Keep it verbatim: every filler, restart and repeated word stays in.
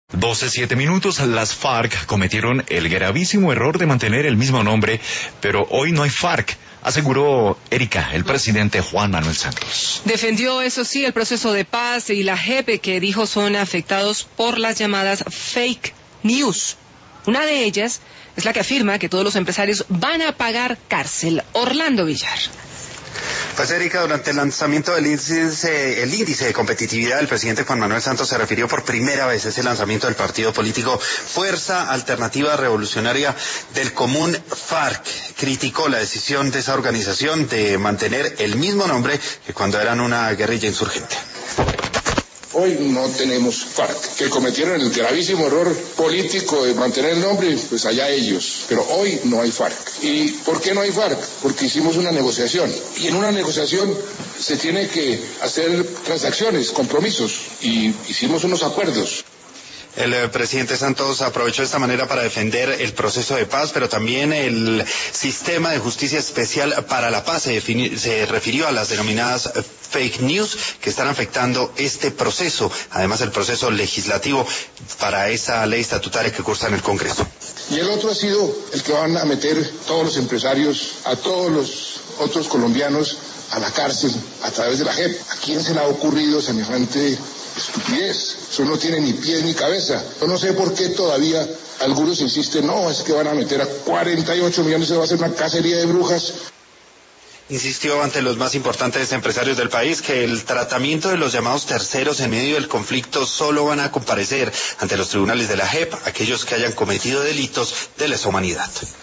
doce siete minutos, las FARC cometieron el gravísimo error de mantener el mismo nombre, pero hoy no hay FARC, aseguró Erika, el presidente Juan Manuel Santos. Defendió, eso sí, el proceso de paz y la J E P, que dijo son afectados por las llamadas fake news. Una de ellas es la que afirma que todos los empresarios van a pagar cárcel. Orlando Villar. Pues Erika, durante el lanzamiento del índice, el índice de competitividad, el presidente Juan Manuel Santos se refirió por primera vez a ese lanzamiento del partido político Fuerza Alternativa Revolucionaria del Común, FARC. Criticó la decisión de esa organización de mantener el mismo nombre que cuando eran una guerrilla insurgente. Hoy no tenemos FARC, que cometieron el gravísimo error político de mantener el nombre, pues allá ellos, pero hoy no hay FARC. ¿Y por qué no hay FARC? Porque hicimos una negociación, y en una negociación se tiene que hacer transacciones, compromisos, y hicimos unos acuerdos. El eh, presidente Santos aprovechó esta manera para defender el proceso de paz, pero también el sistema de justicia especial para la paz. Se, defini- se refirió a las denominadas fake news que están afectando este proceso, además el proceso legislativo para esa ley estatutaria que cursa en el Congreso. Y el otro ha sido el que van a meter todos los empresarios, a todos los otros colombianos a la cárcel a través de la J E P. ¿A quién se le ha ocurrido semejante estupidez? Eso no tiene ni pies ni cabeza. Yo no sé por qué todavía algunos insisten, no, es que van a meter a cuarenta y ocho millones, se va a hacer una cacería de brujas. Insistió ante los más importantes empresarios del país que el tratamiento de los llamados terceros en medio del conflicto solo van a comparecer ante los tribunales de la J E P aquellos que hayan cometido delitos de lesa humanidad.